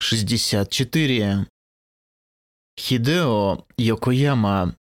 64. Хидео Йокояма.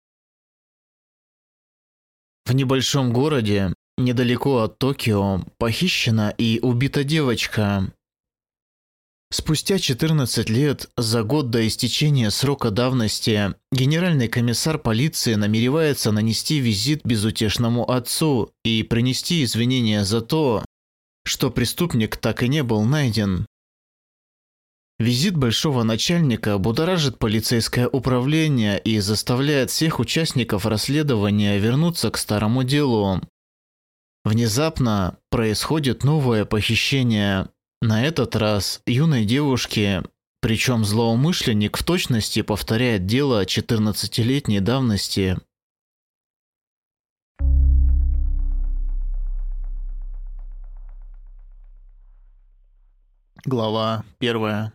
В небольшом городе, недалеко от Токио, похищена и убита девочка. Спустя 14 лет, за год до истечения срока давности, генеральный комиссар полиции намеревается нанести визит безутешному отцу и принести извинения за то, что преступник так и не был найден. Визит большого начальника будоражит полицейское управление и заставляет всех участников расследования вернуться к старому делу. Внезапно происходит новое похищение. На этот раз юной девушки, причем злоумышленник в точности повторяет дело 14-летней давности. Глава 1.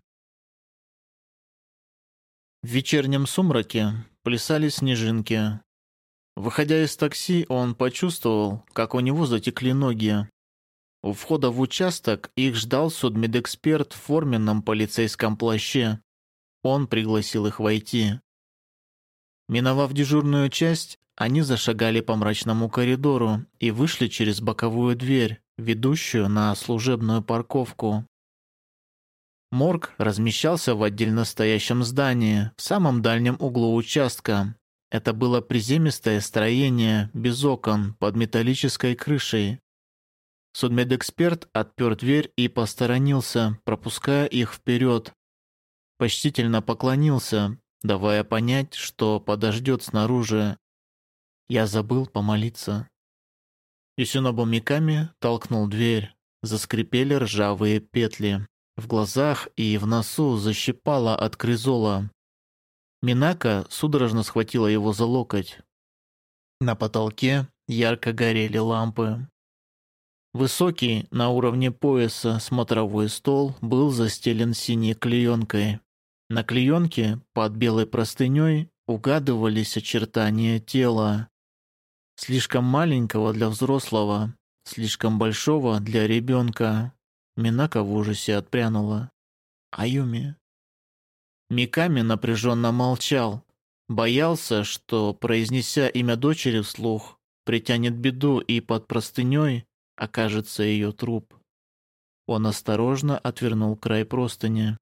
В вечернем сумраке плясали снежинки. Выходя из такси, он почувствовал, как у него затекли ноги. У входа в участок их ждал судмедэксперт в форменном полицейском плаще. Он пригласил их войти. Миновав дежурную часть, они зашагали по мрачному коридору и вышли через боковую дверь, ведущую на служебную парковку. Морг размещался в отдельно стоящем здании, в самом дальнем углу участка. Это было приземистое строение, без окон, под металлической крышей. Судмедэксперт отпер дверь и посторонился, пропуская их вперед. Почтительно поклонился, давая понять, что подождет снаружи. «Я забыл помолиться». Юсинобу Миками толкнул дверь. Заскрипели ржавые петли. В глазах и в носу защипало от кризола. Минака судорожно схватила его за локоть. На потолке ярко горели лампы. Высокий, на уровне пояса, смотровой стол был застелен синей клеенкой. На клеенке, под белой простыней, угадывались очертания тела. Слишком маленького для взрослого, слишком большого для ребенка. Минака в ужасе отпрянула. Аюми. Миками напряженно молчал. Боялся, что, произнеся имя дочери вслух, притянет беду и под простыней окажется ее труп. Он осторожно отвернул край простыни.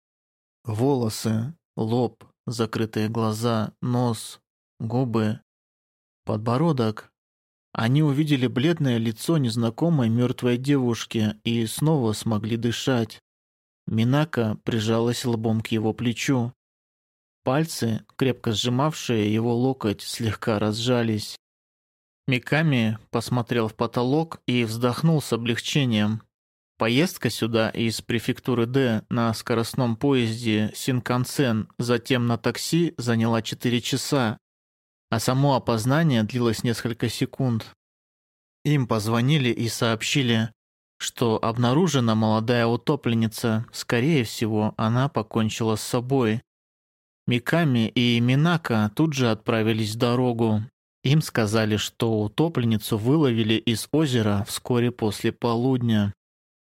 Волосы, лоб, закрытые глаза, нос, губы, подбородок. Они увидели бледное лицо незнакомой мертвой девушки и снова смогли дышать. Минака прижалась лбом к его плечу. Пальцы, крепко сжимавшие его локоть, слегка разжались. Миками посмотрел в потолок и вздохнул с облегчением. Поездка сюда из префектуры Д на скоростном поезде Синкансен, затем на такси заняла 4 часа, а само опознание длилось несколько секунд. Им позвонили и сообщили, что обнаружена молодая утопленница, скорее всего, она покончила с собой. Миками и Минака тут же отправились в дорогу. Им сказали, что утопленницу выловили из озера вскоре после полудня.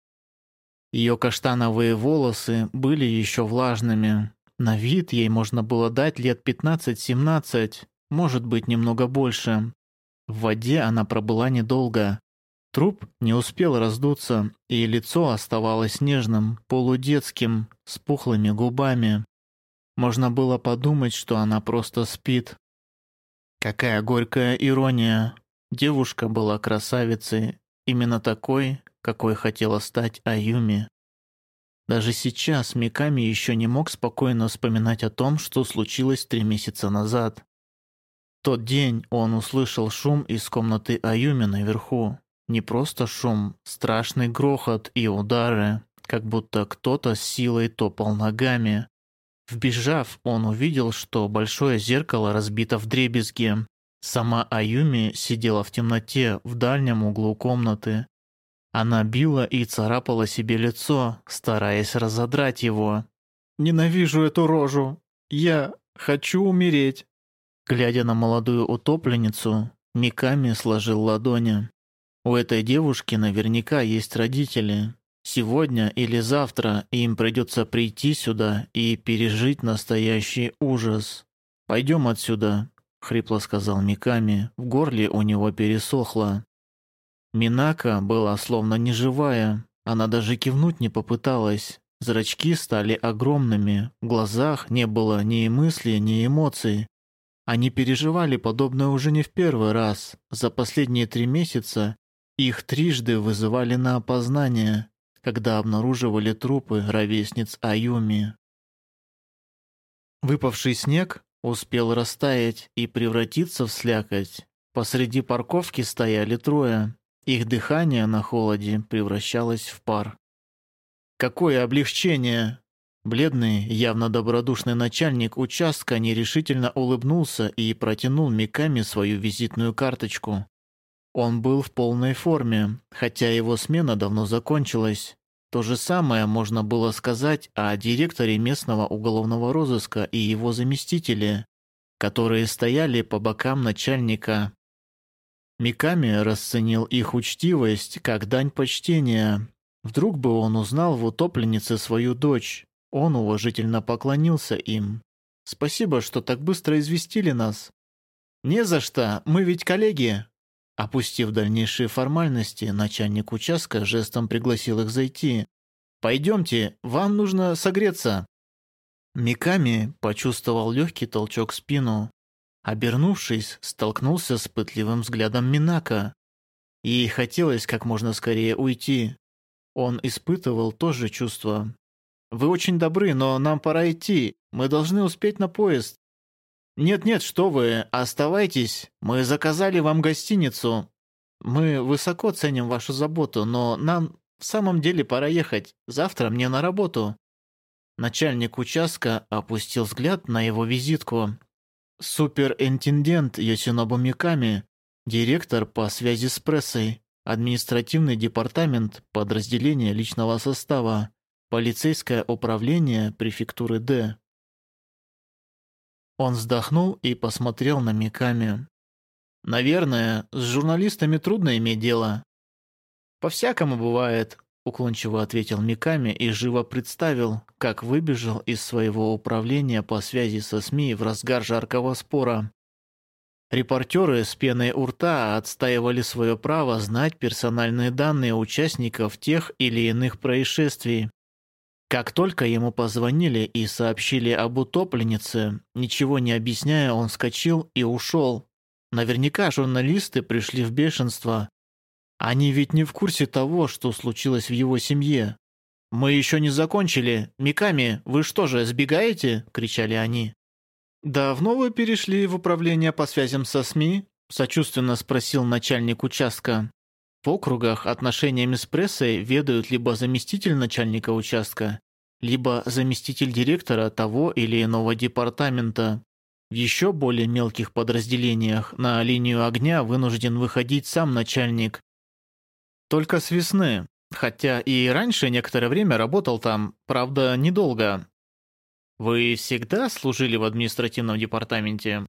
Ее каштановые волосы были еще влажными. На вид ей можно было дать лет 15-17, может быть, немного больше. В воде она пробыла недолго. Труп не успел раздуться, и лицо оставалось нежным, полудетским, с пухлыми губами. Можно было подумать, что она просто спит. Какая горькая ирония. Девушка была красавицей, именно такой, какой хотела стать Аюми. Даже сейчас Миками еще не мог спокойно вспоминать о том, что случилось 3 месяца назад. В тот день он услышал шум из комнаты Аюми наверху. Не просто шум, страшный грохот и удары, как будто кто-то с силой топал ногами. Вбежав, он увидел, что большое зеркало разбито вдребезги. Сама Аюми сидела в темноте в дальнем углу комнаты. Она била и царапала себе лицо, стараясь разодрать его. «Ненавижу эту рожу! Я хочу умереть!» Глядя на молодую утопленницу, Миками сложил ладони. У этой девушки наверняка есть родители. Сегодня или завтра им придется прийти сюда и пережить настоящий ужас. «Пойдем отсюда», — хрипло сказал Миками, в горле у него пересохло. Минака была словно неживая, она даже кивнуть не попыталась. Зрачки стали огромными, в глазах не было ни мысли, ни эмоций. Они переживали подобное уже не в первый раз. За последние 3 месяца их трижды вызывали на опознание, когда обнаруживали трупы ровесниц Аюми. Выпавший снег успел растаять и превратиться в слякоть. Посреди парковки стояли трое. Их дыхание на холоде превращалось в пар. Какое облегчение! Бледный, явно добродушный начальник участка нерешительно улыбнулся и протянул Миками свою визитную карточку. Он был в полной форме, хотя его смена давно закончилась. То же самое можно было сказать о директоре местного уголовного розыска и его заместителе, которые стояли по бокам начальника. Миками расценил их учтивость как дань почтения. Вдруг бы он узнал в утопленнице свою дочь. Он уважительно поклонился им. «Спасибо, что так быстро известили нас». «Не за что, мы ведь коллеги». Опустив дальнейшие формальности, начальник участка жестом пригласил их зайти. «Пойдемте, вам нужно согреться». Миками почувствовал легкий толчок в спину. Обернувшись, столкнулся с пытливым взглядом Минака. Ей хотелось как можно скорее уйти. Он испытывал то же чувство. «Вы очень добры, но нам пора идти. Мы должны успеть на поезд». «Нет-нет, что вы, оставайтесь. Мы заказали вам гостиницу. Мы высоко ценим вашу заботу, но нам в самом деле пора ехать. Завтра мне на работу». Начальник участка опустил взгляд на его визитку. Суперинтендент Йосинобу Миками, директор по связи с прессой, административный департамент подразделения личного состава, полицейское управление префектуры Д. Он вздохнул и посмотрел на Миками. «Наверное, с журналистами трудно иметь дело». «По-всякому бывает», — уклончиво ответил Миками и живо представил, как выбежал из своего управления по связи со СМИ в разгар жаркого спора. Репортеры с пеной у рта отстаивали свое право знать персональные данные участников тех или иных происшествий. Как только ему позвонили и сообщили об утопленнице, ничего не объясняя, он вскочил и ушел. Наверняка журналисты пришли в бешенство. Они ведь не в курсе того, что случилось в его семье. «Мы еще не закончили. Миками, вы что же, сбегаете?» – кричали они. «Давно вы перешли в управление по связям со СМИ?» – сочувственно спросил начальник участка. В округах отношениями с прессой ведают либо заместитель начальника участка, либо заместитель директора того или иного департамента. В еще более мелких подразделениях на линию огня вынужден выходить сам начальник. Только с весны, хотя и раньше некоторое время работал там, правда, недолго. Вы всегда служили в административном департаменте?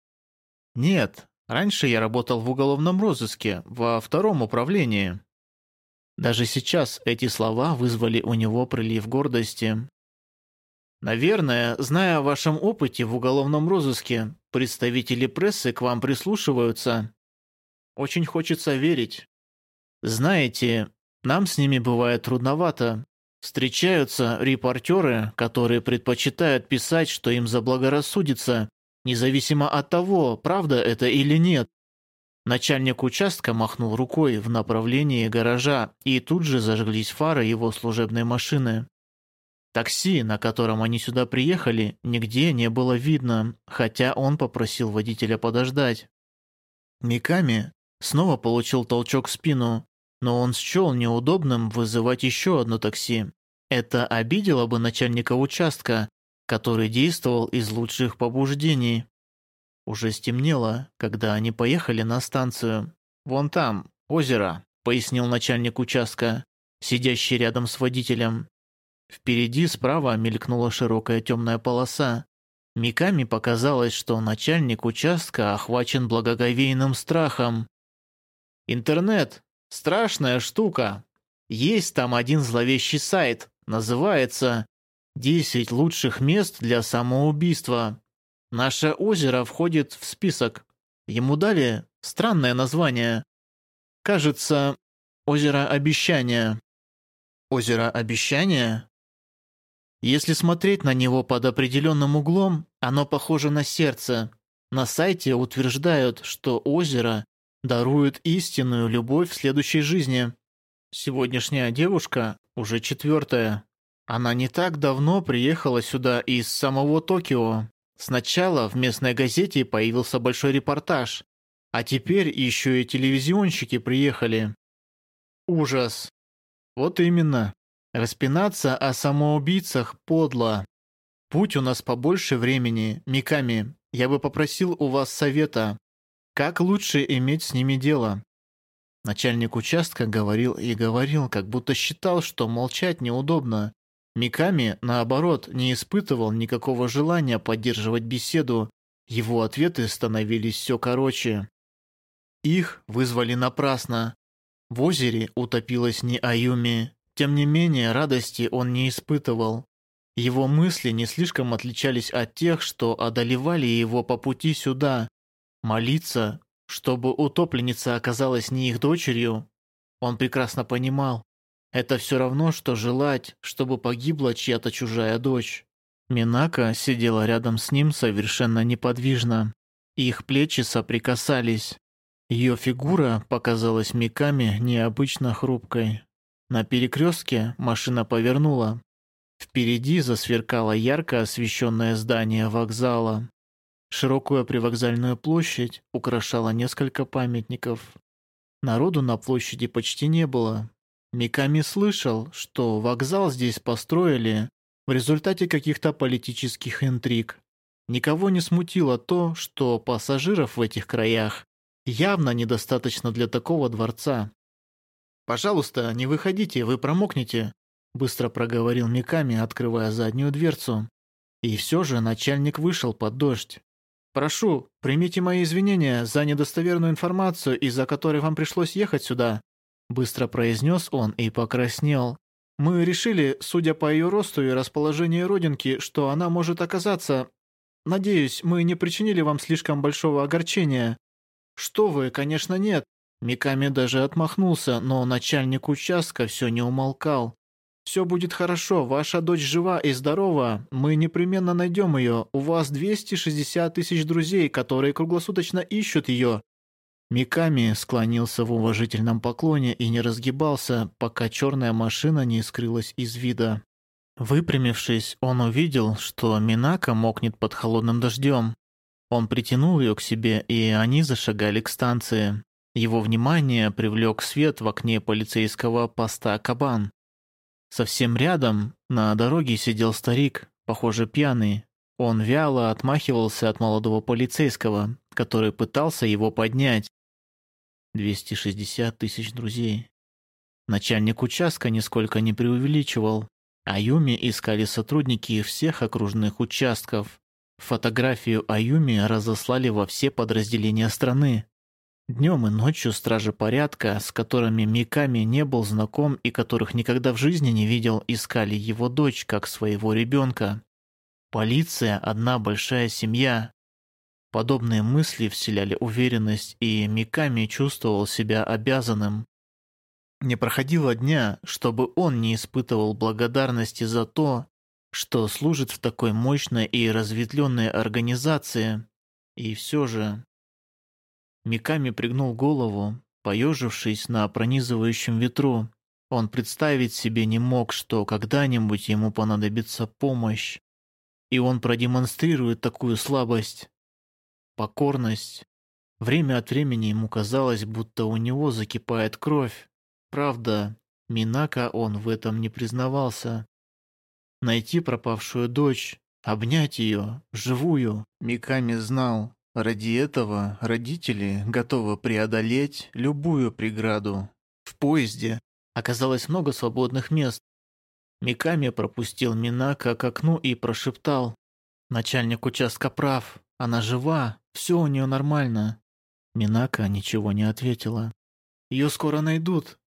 Нет. Раньше я работал в уголовном розыске, во втором управлении. Даже сейчас эти слова вызвали у него прилив гордости. Наверное, зная о вашем опыте в уголовном розыске, представители прессы к вам прислушиваются. Очень хочется верить. Знаете, нам с ними бывает трудновато. Встречаются репортеры, которые предпочитают писать, что им заблагорассудится, независимо от того, правда это или нет. Начальник участка махнул рукой в направлении гаража, и тут же зажглись фары его служебной машины. Такси, на котором они сюда приехали, нигде не было видно, хотя он попросил водителя подождать. Миками снова получил толчок в спину, но он счел неудобным вызывать еще одно такси. Это обидело бы начальника участка, который действовал из лучших побуждений. Уже стемнело, когда они поехали на станцию. «Вон там, озеро», — пояснил начальник участка, сидящий рядом с водителем. Впереди справа мелькнула широкая темная полоса. Миками показалось, что начальник участка охвачен благоговейным страхом. «Интернет — страшная штука», Есть там один зловещий сайт, называется «10 лучших мест для самоубийства». Наше озеро входит в список. Ему дали странное название. Кажется, озеро Обещания. Озеро Обещания? Если смотреть на него под определенным углом, оно похоже на сердце. На сайте утверждают, что озеро дарует истинную любовь в следующей жизни. Сегодняшняя девушка уже 4-я. Она не так давно приехала сюда из самого Токио. Сначала в местной газете появился большой репортаж, а теперь еще и телевизионщики приехали. Ужас. Вот именно. Распинаться о самоубийцах подло. Будь у нас побольше времени, Миками, я бы попросил у вас совета. Как лучше иметь с ними дело? Начальник участка говорил и говорил, как будто считал, что молчать неудобно. Миками, наоборот, не испытывал никакого желания поддерживать беседу. Его ответы становились все короче. Их вызвали напрасно. В озере утопилась не Аюми. Тем не менее, радости он не испытывал. Его мысли не слишком отличались от тех, что одолевали его по пути сюда. Молиться, чтобы утопленница оказалась не их дочерью, он прекрасно понимал. Это все равно, что желать, чтобы погибла чья-то чужая дочь. Минака сидела рядом с ним совершенно неподвижно. Их плечи соприкасались. Ее фигура показалась Миками необычно хрупкой. На перекрестке машина повернула. Впереди засверкало ярко освещенное здание вокзала. Широкую привокзальную площадь украшало несколько памятников. Народу на площади почти не было. Миками слышал, что вокзал здесь построили в результате каких-то политических интриг. Никого не смутило то, что пассажиров в этих краях явно недостаточно для такого дворца. «Пожалуйста, не выходите, вы промокнете», — быстро проговорил Миками, открывая заднюю дверцу. И все же начальник вышел под дождь. «Прошу, примите мои извинения за недостоверную информацию, из-за которой вам пришлось ехать сюда», — быстро произнес он и покраснел. «Мы решили, судя по ее росту и расположению родинки, что она может оказаться... Надеюсь, мы не причинили вам слишком большого огорчения». «Что вы, конечно, нет». Миками даже отмахнулся, но начальник участка все не умолкал. «Все будет хорошо, ваша дочь жива и здорова, мы непременно найдем ее, у вас 260 тысяч друзей, которые круглосуточно ищут ее». Миками склонился в уважительном поклоне и не разгибался, пока черная машина не скрылась из вида. Выпрямившись, он увидел, что Минака мокнет под холодным дождем. Он притянул ее к себе, и они зашагали к станции. Его внимание привлек свет в окне полицейского поста «Кабан». Совсем рядом на дороге сидел старик, похоже, пьяный. Он вяло отмахивался от молодого полицейского, который пытался его поднять. 260 тысяч друзей. Начальник участка нисколько не преувеличивал. Аюми искали сотрудники всех окружных участков. Фотографию Аюми разослали во все подразделения страны. Днем и ночью стражи порядка, с которыми Миками не был знаком и которых никогда в жизни не видел, искали его дочь как своего ребенка. Полиция – одна большая семья. Подобные мысли вселяли уверенность, и Миками чувствовал себя обязанным. Не проходило дня, чтобы он не испытывал благодарности за то, что служит в такой мощной и разветвленной организации. И все же... Миками пригнул голову, поежившись на пронизывающем ветру. Он представить себе не мог, что когда-нибудь ему понадобится помощь. И он продемонстрирует такую слабость. Покорность. Время от времени ему казалось, будто у него закипает кровь. Правда, Минака он в этом не признавался. Найти пропавшую дочь, обнять ее, живую, Миками знал. Ради этого родители готовы преодолеть любую преграду. В поезде оказалось много свободных мест. Миками пропустил Минака к окну и прошептал: «Начальник участка прав, она жива, все у нее нормально». Минака ничего не ответила. «Ее скоро найдут,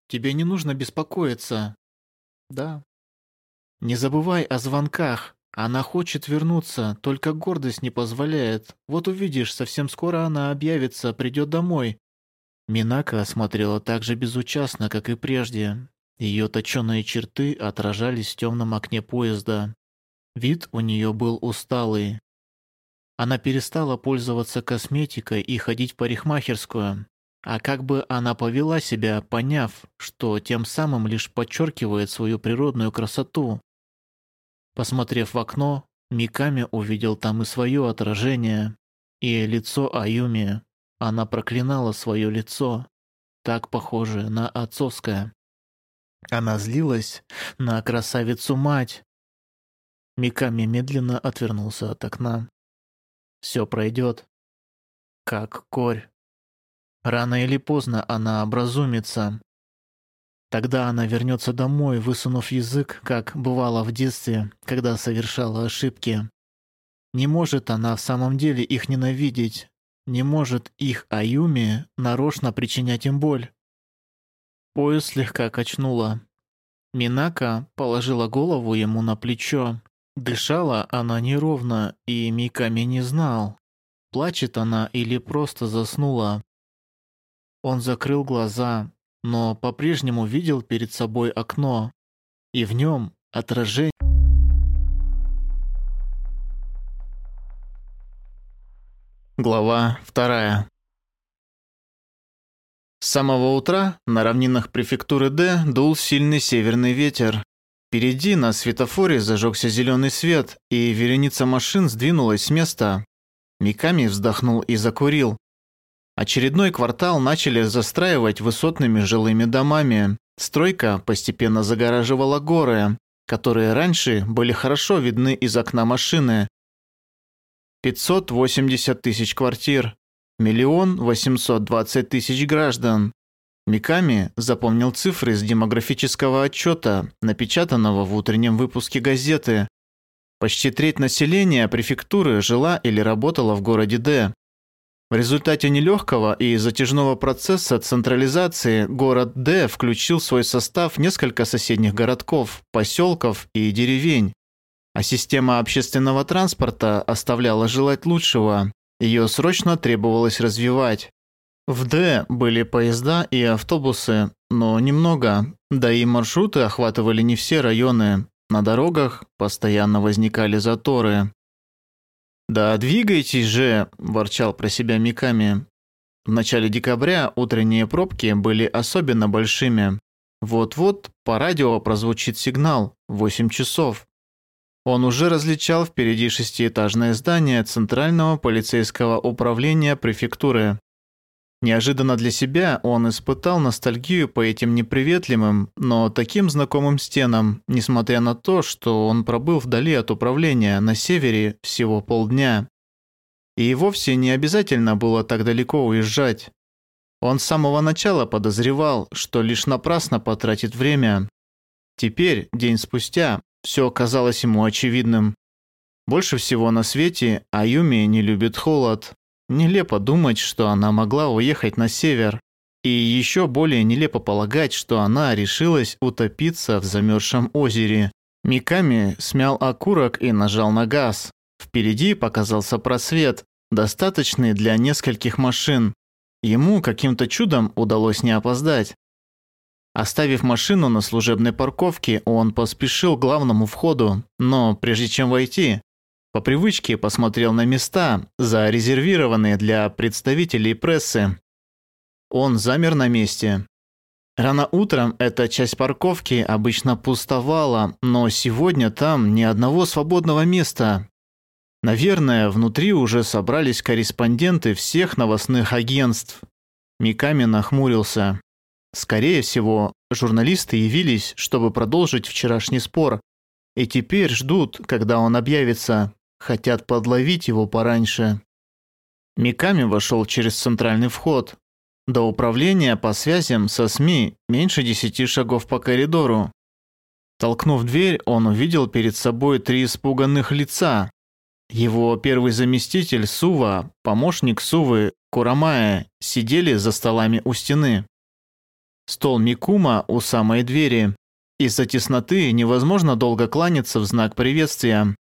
тебе не нужно беспокоиться. Да. Не забывай о звонках. Она хочет вернуться, только гордость не позволяет. Вот увидишь, совсем скоро она объявится, придет домой. Минака смотрела так же безучастно, как и прежде. Ее точеные черты отражались в темном окне поезда. Вид у нее был усталый. Она перестала пользоваться косметикой и ходить в парикмахерскую. А как бы она повела себя, поняв, что тем самым лишь подчеркивает свою природную красоту? Посмотрев в окно, Миками увидел там и свое отражение, и лицо Аюми. Она проклинала свое лицо, так похожее на отцовское. Она злилась на красавицу-мать. Миками медленно отвернулся от окна. Все пройдет, как корь. Рано или поздно она образумится. Тогда она вернется домой, высунув язык, как бывало в детстве, когда совершала ошибки. Не может она в самом деле их ненавидеть. Не может их Аюми нарочно причинять им боль. Поезд слегка качнуло. Минака положила голову ему на плечо. Дышала она неровно, и Миками не знал, плачет она или просто заснула. Он закрыл глаза, но по-прежнему видел перед собой окно, и в нем отражение. Глава 2. С самого утра на равнинах префектуры Д дул сильный северный ветер. Впереди на светофоре зажегся зеленый свет, и вереница машин сдвинулась с места. Миками вздохнул и закурил. Очередной квартал начали застраивать высотными жилыми домами. Стройка постепенно загораживала горы, которые раньше были хорошо видны из окна машины. 580 тысяч квартир, 1 820 000 граждан. Миками запомнил цифры из демографического отчета, напечатанного в утреннем выпуске газеты. Почти треть населения префектуры жила или работала в городе Д. В результате нелегкого и затяжного процесса централизации город Д включил в свой состав несколько соседних городков, поселков и деревень. А система общественного транспорта оставляла желать лучшего. Ее срочно требовалось развивать. В Д были поезда и автобусы, но немного, да и маршруты охватывали не все районы. На дорогах постоянно возникали заторы. «Да двигайтесь же!» – ворчал про себя Миками. В начале декабря утренние пробки были особенно большими. Вот-вот по радио прозвучит сигнал – 8 часов. Он уже различал впереди шестиэтажное здание Центрального полицейского управления префектуры. Неожиданно для себя он испытал ностальгию по этим неприветливым, но таким знакомым стенам, несмотря на то, что он пробыл вдали от управления на севере всего полдня. И вовсе не обязательно было так далеко уезжать. Он с самого начала подозревал, что лишь напрасно потратит время. Теперь, день спустя, все казалось ему очевидным. Больше всего на свете Аюми не любит холод. Нелепо думать, что она могла уехать на север. И еще более нелепо полагать, что она решилась утопиться в замерзшем озере. Миками смял окурок и нажал на газ. Впереди показался просвет, достаточный для нескольких машин. Ему каким-то чудом удалось не опоздать. Оставив машину на служебной парковке, он поспешил к главному входу, но прежде чем войти, по привычке посмотрел на места, зарезервированные для представителей прессы. Он замер на месте. Рано утром эта часть парковки обычно пустовала, но сегодня там ни одного свободного места. Наверное, внутри уже собрались корреспонденты всех новостных агентств. Миками нахмурился. Скорее всего, журналисты явились, чтобы продолжить вчерашний спор, и теперь ждут, когда он объявится. Хотят подловить его пораньше. Миками вошел через центральный вход. До управления по связям со СМИ меньше 10 шагов по коридору. Толкнув дверь, он увидел перед собой 3 испуганных лица. Его первый заместитель Сува, помощник Сувы Курамая сидели за столами у стены. Стол Микума у самой двери. Из-за тесноты невозможно долго кланяться в знак приветствия.